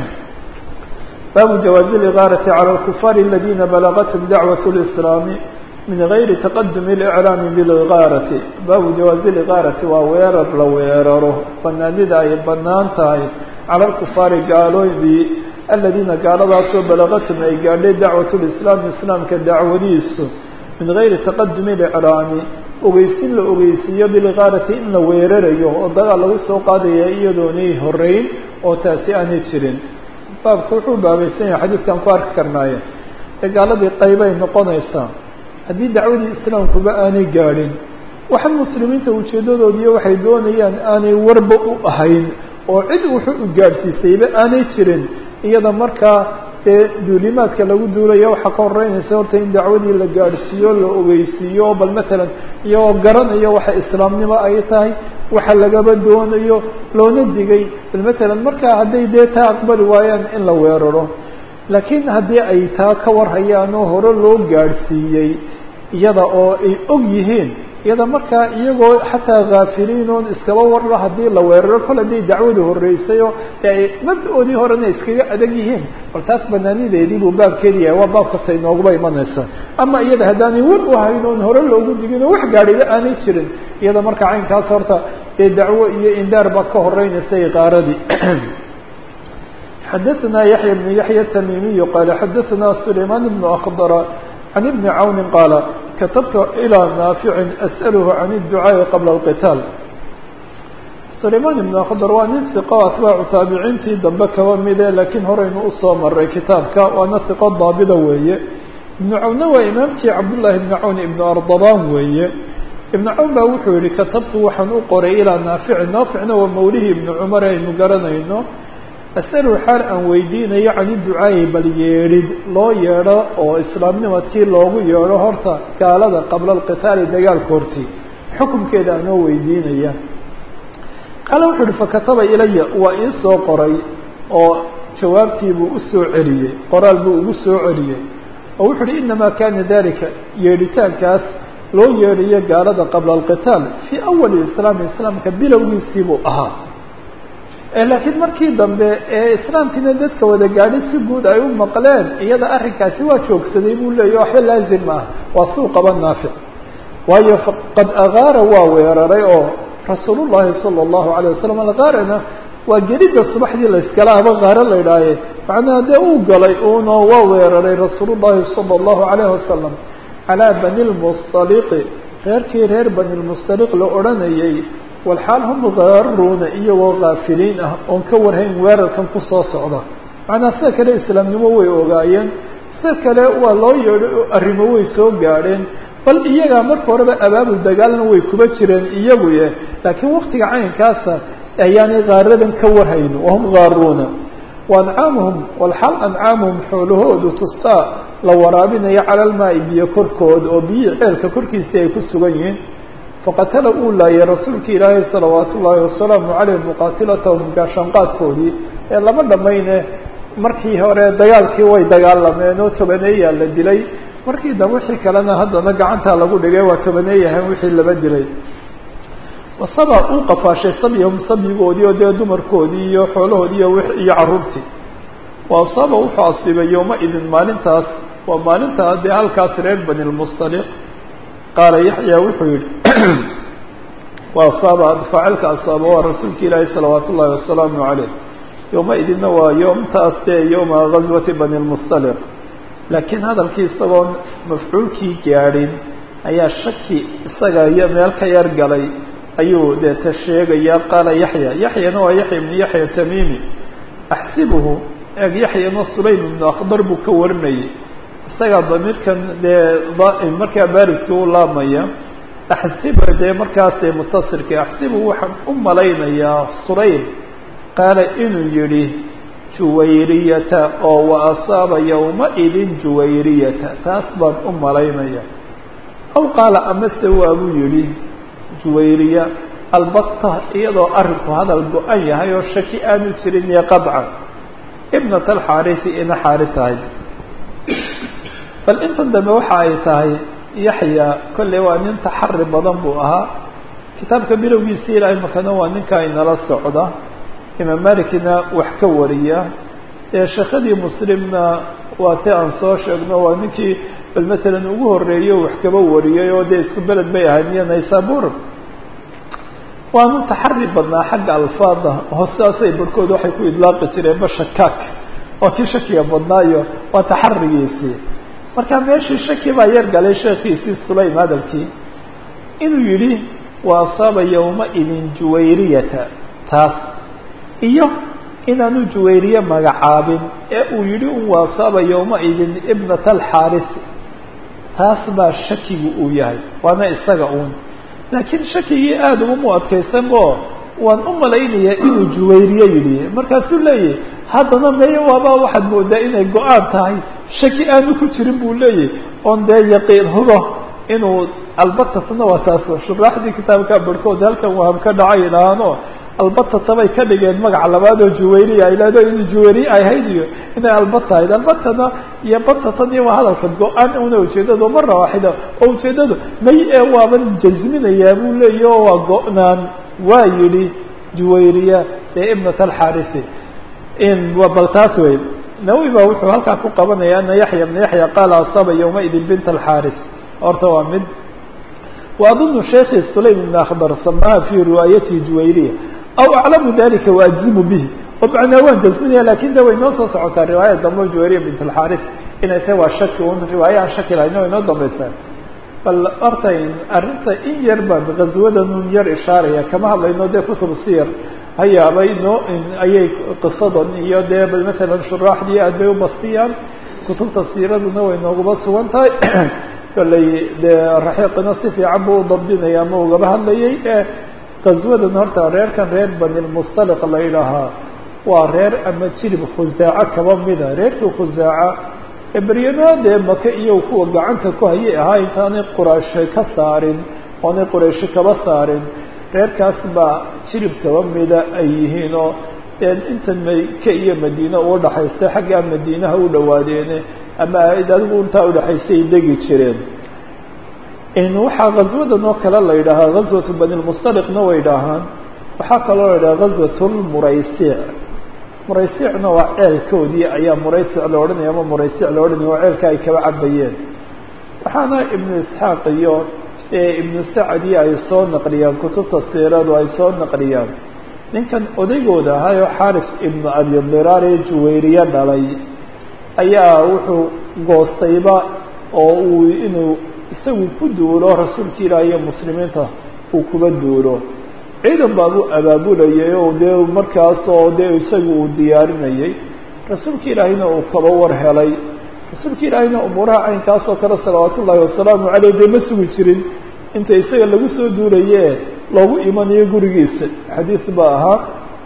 baabu jawaazi ligaarati cala alkufaari aladina balagathum dacwat lislaami min gayri taqadumi اliclaami bilgaarati baabu jawaazi ligaarati waa weerar la weeraro banaanida ay banaan tahay cala alkufaari gaaloodii aladiina gaaladaasoo balagathum ay gaadhay dacwat lislaami islaamka dacwadiisu min gayri taqadumi اliclaami ogeysin la ogeysiiyo bilgaarati in la weerarayo oo dagaal lagu soo qaadaya iyadoonay horeyn oo taasi aanay jirin baabku wuxuu baabaysan yahay xadiidkan ku arki karnaaye ee gaaladii qaybay noqonaysaa haddii dacwadii islaamkuba aanay gaadhin waxa muslimiinta ujeedadoodiiyo waxay doonayaan aanay warba u ahayn oo cid wuxuu u gaadhsiisayba aanay jirin iyada markaa dee duulimaadka lagu duulayo waxaa ka horeynaysa horta in dacwadii la gaadhsiiyo la ogeysiiyo bal matalan iyagoo garanayo waxa islaamnimo ay tahay waxa lagaba doonayo loona digay bal matalan markaa hadday dee taa aqbali waayaan in la weeraro laakiin haddii ay taa ka warhayaan oo hore loo gaadhsiiyey iyada oo ay og yihiin iyada markaa iyagoo xataa haafiliin oon iskaba warlo haddii la weeraro kol haday dacwadu horreysayo ee ay mabda-oodii horena iskaga adag yihiin bal taas banaanideedii buu baabkeedi yahay waa baabkatay nooguba imanaysa ama iyada haddaanay war u hayn oon hore loogu digin oo wax gaadhiba aanay jirin iyada markaa caynkaas horta ee dacwo iyo indaar baa ka horeynaysa iqaaradii xadaثna yaحya بن yaحya التmimiy qala xadaثna سulayman بن أkdr عن بن cawn qاala katabtu إlى naafici أsأlh عan الducاaءi qabla الqitaal sulayman بن أkdr waa nin ثiqo atbaacu taabiciintii dambe kaba mide lakiin horeynu usoo maray kitaabka waana ثiqo daabida weeye ibnu cawnna waa imaamkii cabdالlahi بn cawn ibn ardaban weeye ibn cawn baa wuxuu yihi katabtu waxaan u qoray ilىa naafici naaficna waa mawlihii ibn cumar aynu garanayno asalu xaal aan weydiinayo cani ducaayi bal yeedhid loo yeedho oo islaamnimadkii loogu yeedho horta gaalada qabla alqitaali dagaalka hortii xukumkeeda anoo weydiinaya qaala wuxuu uhi fakataba ilaya waa ii soo qoray oo jawaabtiibuu usoo celiyey qoraal buu ugu soo celiyey oo wuxu uhi inamaa kana dalika yeedhitaankaas loo yeedhayo gaalada qabla alqitaal fii awali islaami islaamka bilowgiisiibuu ahaa laakiin markii dambe ee islaamkiina dadka wada gaadhay si guud ay u maqleen iyada arrinkaasi waa joogsaday buu leeyahy waxba laazim ah waa suu qaba naafic waayo qad agaara waa weeraray oo rasuulullahi sala allahu alayh wasalam algaarana waa gelidda subaxdii la iskala aba gaaro la idhaaye macnaha dee uu galay uno waa weeraray rasuulullahi sala allahu alayh wasalam calaa bani lmustaliqi reerkii reer bani lmustaliq la odhanayay walxaal hum gaaruuna iyagoo kaafiliin ah oon ka warhayn weerarkan kusoo socda macnaa sida kale islaamnimo way ogaayeen sida kale waa loo yeedho oo arrimo way soo gaadheen bal iyagaa marka horeba abaabul dagaalna way kuba jireen iyaguye laakiin waktiga caynkaasa ayaanay kaaradan ka warhayn wahum gaaruuna wa ancaamuhum walxaal ancaamuhum xoolahoodu tustaa la waraabinayo cala almaai biyo korkooda oo biyihii ceelka korkiisii ay ku sugan yihiin faqatala uu laayay rasuulka ilaahay salawaat ullaahi wasalaamu caleyh muqaatilatahum gaashaanqaadkoodii ee lama dhamayne markii hore dagaalkii way dagaalameen oo tobaneeyaa la dilay markii dambe wixii kalena haddana gacantaa lagu dhigay waa tobaneeyahan wixii laba dilay wasaba uu qafaashay sabyahum sabyigoodii oo dee dumarkoodii iyo xoolahoodii iyo iyo carruurtii wa asaaba wuxuu asiibay yowma idin maalintaas waa maalintaa dee halkaas reer bani lmustaliq qaala yaxya wuxuu yihi waa asaaba faacilka asaaba waa rasuulka ilaahi salawaat ullaahi wasalaamu caleyh yowma idinna waa yoomtaas dee yowma gazwati bani lmustaliq laakiin hadalkii isagoon mafcuulkii gaadhin ayaa shaki isaga iyo meel ka yar galay ayuu dee ta sheegaya qaala yaxya yaxyana waa yaxya ibnu yaxya tamimi axsibuhu eeg yaxyana sulaym ibnu akhdar buu ka warinayay isagaa damiirkan dee markaa baariska u laabmaya axsiba dee markaas dee mutasirka axsibu waxaan u malaynayaa sulaym qaala inuu yihi juwayriyata oo wa asaaba yowma-idin juwayriyata taas baan u malaynaya aw qaala amase waabuu yihi juwayriya albata iyadoo arrinku hadal go-an yahay oo shaki aanu jirin iyo qadcan ibnat alxaarisi ina xaari tahay bal intan dambe waxa ay tahay yaxya kolley waa nin taxari badan buu ahaa kitaabka bilowgiisa ilaahay markana waa ninka inala socda imaam malikna wax ka wariya ee sheekadii muslimna waa ti aan soo sheegno waa ninkii bal matalan ugu horeeyo wax kaba wariyay oo dee isku beled bay ahayd iyo naysabur waanu taxari badnaa xagga alfaada hoostaasay barhkood waxay ku idlaaqi jireen bashakaak waa kii shakiga badnaayo waa taxarigiisii marka meeshii shaki baa yar galay sheekiisii sulaym hadalkii inuu yihi wa asaaba yowma-idin juwayriyata taas iyo inaanu juwayriye magacaabin ee uu yihi un wa asaaba yowma-idin ibnat alxaarisi taas baa shakigu uu yahay waana isaga uun laakiin shakigii aada ugamu adkaysan oo waan u malaynayaa inuu juwayriye yidhi markaasuu leeyahy haddana meye waabaa waxaad moodaa inay go-aan tahay shaki aanu ku jirin buu leeyahy oon dee yaqiin hubo inuu albatasna waa taas shuraaxdii kitaabka barhkood halkan waham ka dhacay idhaahano albatata bay ka dhigeen magaca labaad oo juwayriya ay leedo in juwayriya ay hayd iyo inay albata ahayd albatana iyo batatan iyo waa hadalka go-aan una ujeedado marna waaxida oo ujeedadu may ee waaban jasminayaa buu leeyahy oo waa go-naan waa yidhi juwayriya ee ibnat alxarisi in bal taas wey nawi ba wuxuu halkaa ku qabanaya ana yaxya bna yaxya qaala asaba yawmaidin bint alxaris horta waa mid وأظن شيخ سليم بن أخضر سماها في روايته جويرية أو أعلم ذلك وأجزم به ومعنى وان جزمني لكن ده وينوص صعوت الرواية ضمه جويرية بنت الحارث إن سوى الشك وان رواية شكل إنه ينظم بسان فالأرتين أرنت إن يربى بغزوة نير إشارية كما الله إنه ده كثر السير هيا بينه إن أي قصة إنه ده مثلا شراح دي أدبه بسطيا كتب تصيرا إنه إنه بس وانتهي kallay dee raxiiqina si fiican buu u dabdinaya ama ugaba hadlayay ee qaswadan horta reerkan reer banilmustaliq la yidhaahaa waa reer ama jilib khusaaco kaba mida reerkii khusaaca ee beryano dee maka iyo kuwa gacanta ku hayay ahaa intaanay qurayshe ka saarin oonay qurayshe kaba saarin reerkaas baa jilib kaba mida ay yihiin oo intan maka iyo madiina u dhaxaysta xaggaa madiinaha u dhawaadeene ama adigu intaa udhaxaysay degi jireen in waxaa ghazwadan oo kale la yidhaahaa ghazwatu bani lmustaliqna way idhaahaan waxaa kaloo la yidhaha ghazwat lmuraysic muraysiicna waa ceelkoodii ayaa muraysic la odhanaya ama muraysic la odhanaya waa ceelka ay kaba cabayeen waxaana ibnu isxaaq iyo ibnu sacdi ay soo naqliyaan kutubta siiradu ay soo naqliyaan ninkan odaygooda ahaayo xaris ibnu abi diraar ee juwayriye dhalay ayaa wuxuu goostayba oo uu inuu isagu ku duulo rasuulka ilaahi iyo muslimiinta uu kuba duulo ciidan baabu abaabulayay oo dee markaas oo dee isagu uu diyaarinayay rasuulka ilaahina uu kaba war helay rasuulka ilaahina umuuraha caynkaas oo kale salawaatu ullaahi wasalaamu caleyh dee ma sugi jirin inta isaga lagu soo duulaye loogu imanayo gurigiisa xadiis ba ahaa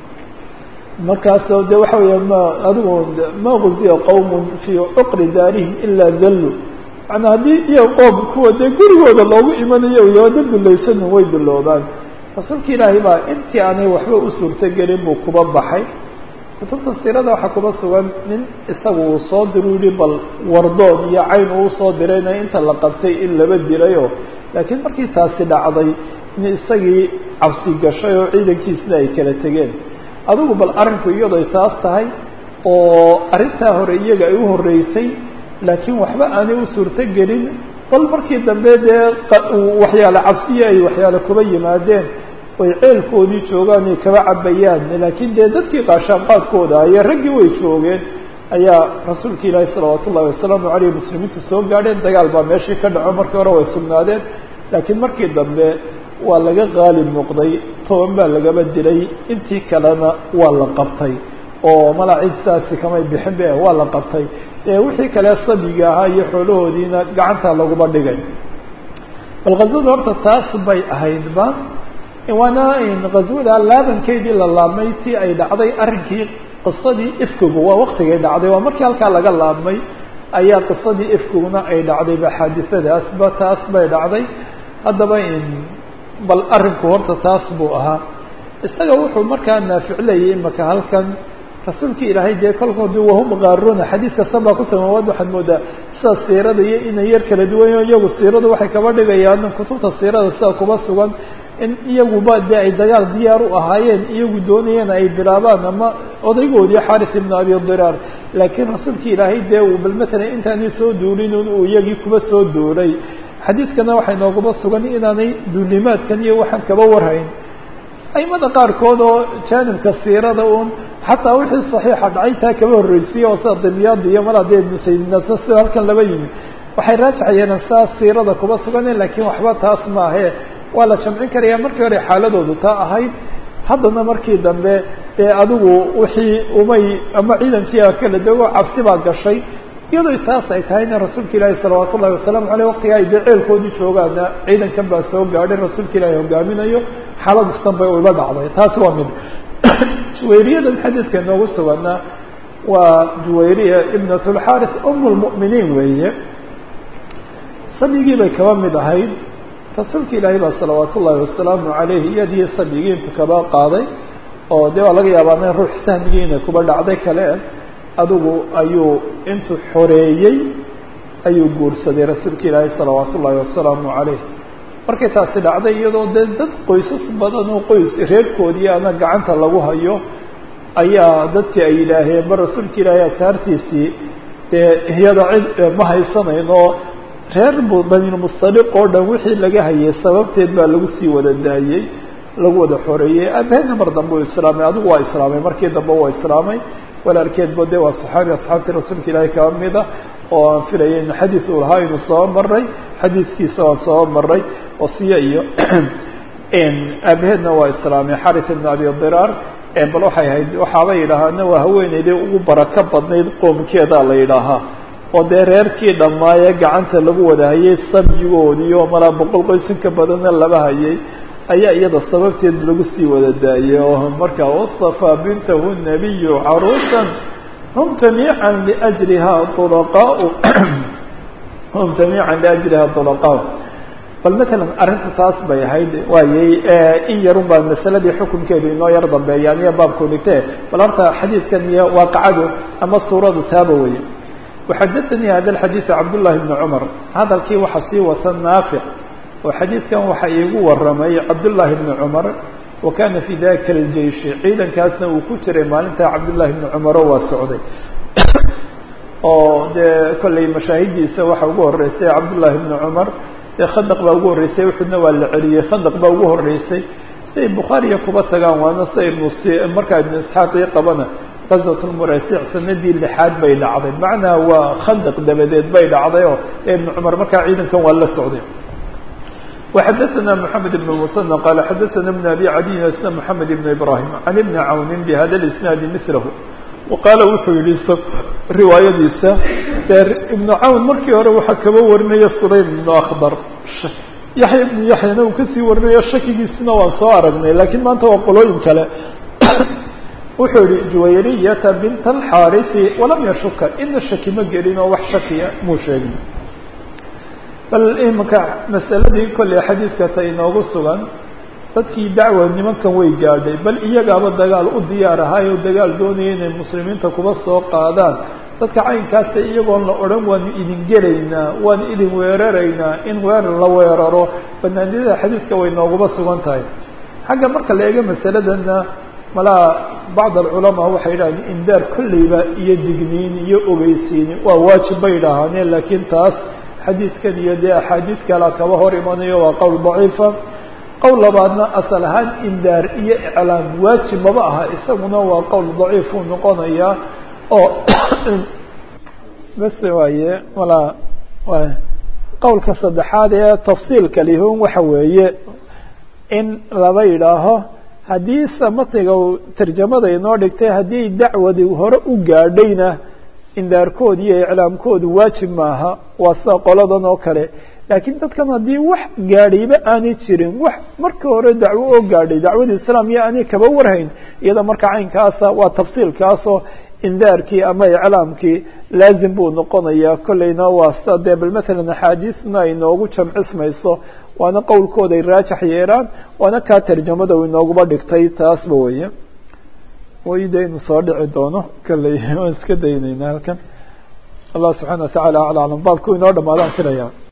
markaas de waxa weya ma adigu ma guziya qowm fii cuqri daarihim ilaa dallu manaa haddii iyo qoom kuwa dee gurigooda loogu imanayo yooda dulaysanin way duloobaan rasuulka ilaahay baa intii aanay waxba u suurtogelin buu kuba baxay kutubta siirada waxaa kuba sugan nin isaga uu soo diru yihi bal wardood iyo cayn uu soo dirayna inta la qabtay in laba dilayo laakiin markii taasi dhacday in isagii cabsi gashay oo ciidankiisna ay kala tegeen adigu bal arrinku iyadoy taas tahay oo arrintaa hore iyaga ay u horreysay laakiin waxba aanay u suurto gelin bal markii dambe dee waxyaale cabsiya ay waxyaale kuba yimaadeen way ceelkoodii joogaan ay kaba cabayaan laakiin dee dadkii qaashaanqaadkooda aye raggii way joogeen ayaa rasuulka ilaahi salawaatu ullahi wasalaamu caleyh muslimiintu soo gaadheen dagaal baa meeshii ka dhaco markii hore way sugnaadeen laakiin markii dambe waa laga qaalib noqday toban baa lagaba dilay intii kalena waa la qabtay oo mala cid saasi kamay bixin be waa la qabtay ee wixii kale sabiga ahaa iyo xoolahoodiina gacanta laguma dhigay bal ghazwada horta taas bay ahaydba waana in ghazwada laabankeedii la laabmay tii ay dhacday arrinkii qisadii ifkigu waa waktigay dhacday waa markii halkaa laga laabmay ayaa qisadii ifkiguna ay dhacday ba xaadisadaasba taas bay dhacday haddaba in bal arrinku horta taas buu ahaa isaga wuxuu markaa naaficlayay imaka halkan rasuulka ilaahay dee kolkoodi wahum gaaruna xadiis kasta baa ku samawad waxaad moodaa sida siirada iyo inay yar kala duwanyo iyagu siiradu waxay kaba dhigayaan kutubta siirada sida kuba sugan in iyaguba dee ay dagaal diyaar u ahaayeen iyagu doonayeen ay bilaabaan ama odaygoodii xaris ibnu abi diraar laakiin rasuulka ilaahay dee uu bal matalan intaanay soo duulin uu iyagii kuba soo duulay xadiiskana waxay nooguba sugan inaanay duulimaadkan iyo waxaan kaba warhayn aimada qaarkood oo jaanibka siirada un xataa wixii saxiixa dhacay taa kaba horreysay oo sida dimyaada iyo mar haddee ibnu saydinasa sida halkan laba yimi waxay raajixayeen saas siirada kuba suganen laakiin waxba taas maahee waa la jamcin karaya markii hore xaaladoodu taa ahayd haddana markii dambe ee adigu wixii umay ama ciidankiia kala dego cabsi baa gashay iyadoo taas ay tahayna rasuulka ilaahi salawaatu ullahi wasalaamu aleyh waqtiga ay dee ceelkoodii joogaana ciidankan baa soo gaadhay rasuulka ilaahi hogaaminayo xaalad istan bay uga dhacday taasi waa mid juwayriyadan xadiiska inoogu sugana waa juwayriya ibnat lxaris um lmu'miniin weeye sabigii bay kaba mid ahayd rasuulka ilaahi baa salawaatu ullahi wasalaamu aleyh iyadii sabigii intu kaba qaaday oo dee waa laga yaabaa in ruux sahmigiina kuba dhacday kale adigu ayuu intuu xoreeyey ayuu guursaday rasuulka ilaahay salawaat ullaahi wasalaamu calayh markay taasi dhacday iyadoo dee dad qoysas badan oo qoys reerkoodii ana gacanta lagu hayo ayaa dadkii ay yidhaaheen ba rasuulka ilaahay asaartiisii dee iyada cid ma haysanayno reer banilmustaliq oo dhan wixii laga hayay sababteed baa lagu sii wada daayey lagu wada xoreeyey aabahena mar dambe u islaamay adigu waa islaamay markii dambe waa islaamay walaalkeedba de waa saxaabi asxaabtii rasuulka ilaahay kaba mida oo aan filayay in xadiis uu lahaa inu soo maray xadiiskiisa waan soo maray wasiye iyo aabaheedna waa islaamay xarit ibn abi diraar bal waxay ahayd waxaaba yidhaahaana waa haweeneydii ugu barako badnayd qoomkeeda la yidhaahaa oo dee reerkii dhammaaye gacanta lagu wada hayay sabyigoodii oo malaa boqol qoysinka badanna laba hayay ayaa iyada sababteed lagu sii wada daayay oo marka wastafaa bintahu nabiyu caruusan hum jamiican liajriha ulaqaa hum jamiican liajriha ulaqaa bal matalan arrinta taas bay ahayd waayey in yarun baa masaladii xukunkeedu inoo yar dambeeyaan iyo baabku dhigtee bal horta xadiidkan iyo waaqicadu ama suuradu taaba weye waxadathanii hada alxadiid cabdullahi bni cumar hadalkii waxaa sii wata naafic oo xadiidkan waxaa iigu waramay cabdullaahi bni cumar wa kana fi daka aljeishi ciidankaasna uu ku jiray maalintaa cabdullaahi bni cumaro waa socday oo dee kollay mashaahidiisa waxa ugu horeysay cabdullaahi bni cumar dee khandaq baa ugu horreysay uxudna waa la celiyey khandaq baa ugu horreysay siay bukhaariya kuba tagaan waana sida ibnu markaa ibnu isxaaqii qabana qaswat lmuraysic sanadii lixaad bay dhacday macnaa waa khandaq dabadeed bay dhacday oo ibnu cumar markaa ciidankan waa la socday وxadثna محamed بن المثنى qال xadثna بن أbي عadي sna محamed بن إبراهيم عن بن cawni بhada الاسناaد مثlh وqaala wuxuu yihi riwaayadiisa iبن cawn markii hore waxaa kaba warinaya sulaym بن أkdr yaحya بن yaحyana uu kasii warinayo shakigiisina waan soo aragnay lakiin maanta waa qolooyin kale wuxuu yihi juwayriyata bint الxاariثi walam yashuka ina shaki ma gelin oo wax shakiya muu sheegin bal imanka masaladii kolley xadiidka ta inoogu sugan dadkii dacwa nimankan way gaadhay bal iyagaaba dagaal u diyaar ahaay oo dagaal doonaya inay muslimiinta kuba soo qaadaan dadka caynkaasa iyagoon la odhan waanu idin gelaynaa waanu idin weeraraynaa in weerar la weeraro banaaniyada xadiidka way nooguba sugan tahay xagga marka la eego masaladana malaa bacd alculamaa waxay yidhahdeen indaar kolleyba iyo digniin iyo ogeysiini waa waajib bay idhaahaaneen laakiin taas xadiidkan iyo dee axaadiid kala kaba hor imanayo waa qowl daciifa qowl labaadna asal ahaan indaar iyo iclaam waajib maba aha isaguna waa qowl daciif uu noqonayaa oo bas waaye walaa qowlka saddexaad ee tafsiilka lihun waxa weeye in laba yidhaaho haddii samatiga tarjamada inoo dhigtay haddii dacwadii hore u gaadhayna indaarkood iyo iclaamkoodu waajib maaha waa sida qoladan oo kale laakiin dadkan haddii wax gaadhayba aanay jirin wax marka hore dacwo oo gaadhay dacwadii islaam iyo aanay kaba warhayn iyada marka caynkaasa waa tafsiilkaasoo indaarkii ama iclaamkii laazim buu noqonayaa kolleyna waa sida dee bal matalan axaadiisna ay noogu jamcismayso waana qowlkooda ay raajax yeelaan waana kaa tarjamada u inooguba dhigtay taasba weeye wayda inu soo dhici doono kolley waan iska daynaynaa halkan allah subxaana wa tacaala acla aclam baabku inoo dhamaadaan filaya